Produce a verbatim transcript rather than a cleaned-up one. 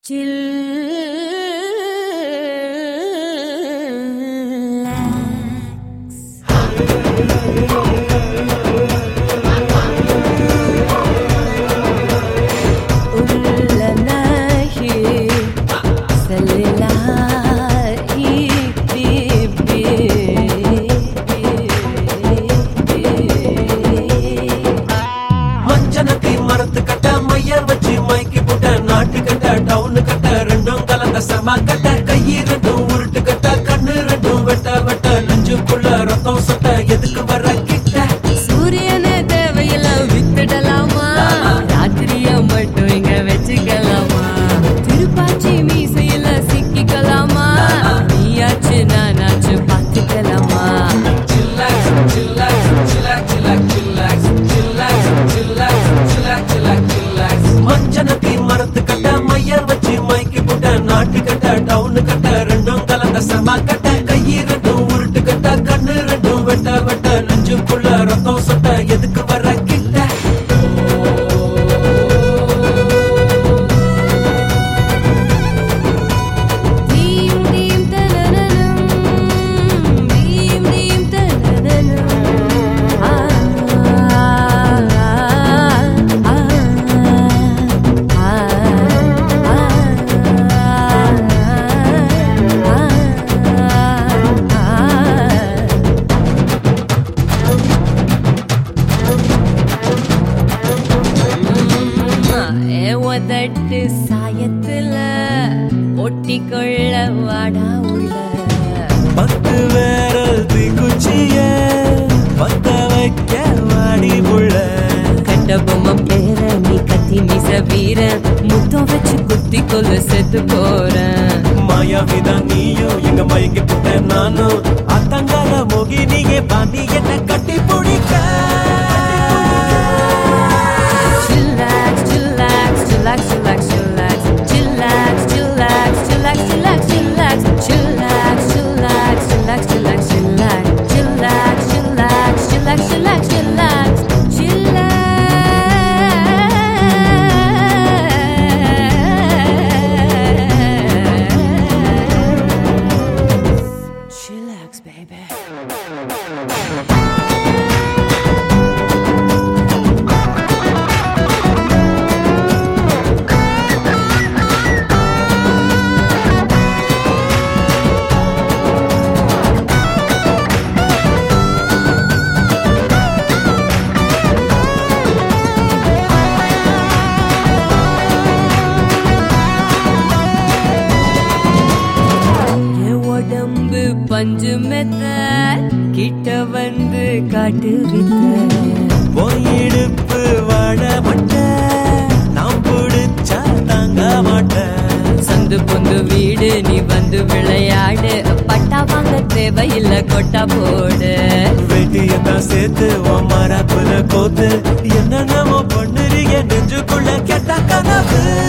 கட்ட கையி ரெண்டும் உருட்டு கட்ட கண்ணு ரெண்டும் வெட்ட வெட்ட நெஞ்சுக்குள்ள ரத்தம் சட்ட எதுக்கு வர கிட்ட சூரியனே தேவையெல்லாம் வித்துடலாமா ராத்திரிய மட்டும் இங்க வச்சுக்கலாமா திருப்பாச்சி மீசையில சிக்கிக்கலாமா நீயாச்சு நானாச்சு பாத்துக்கலாமா மஞ்சனத்தி மரத்து கட்ட மைய வச்சு மைக்கு போட்ட நாட்டு கட்ட டவுனு கட்ட ரெண்டும் கலந்த சமா கட்ட கையி ரெண்டும் உருட்டு கட்ட கண்ணு ரெண்டும் வெட்ட வெட்ட நெஞ்சுக்குள்ள ரத்தம் சொட்ட எதுக்கு வர கிட்ட தட்டு சாயத்துல ஒட்டிக்கொள்ள வாடா உள்ள பத்து வேரல் தீக்குச்சிய பத்த வைக்க வாடி புள்ள கண்ட பொம்மை பேர நீ கத்தி மிச வீர முத்தம் வச்சு குத்தி கொள்ள செத்து போறேன் மாயாவிதான் நீயும் எங்க மயங்கி புட்ட நானும் அத்தங்கால மோகி நீங்க பாண்டி என்ன கட்டி பிடிக்க Chillax, chillax, chillax, chillax, chillax, chillax, chillax, chillax, chillax, chillax, chillax, chillax, chillax, chillax, chillax, chillax, chillax, chillax, chillax, chillax, baby. பஞ்சு மெத்த கிட்ட வந்து காட்டு வித்த போயிடுப்பு வாட மட்ட நாம் பிடிச்சா தாங்க மாட்டேன் சந்து பொந்து வீடு நீ வந்து விளையாடு பட்டா வாங்க தேவையில்ல கொட்டா போடு வெட்டியதான் சேர்த்து மரப்புல கோத்து என்னென்னமோ பண்ணுறீங்க நெஞ்சுக்குள்ள கெட்ட கனவு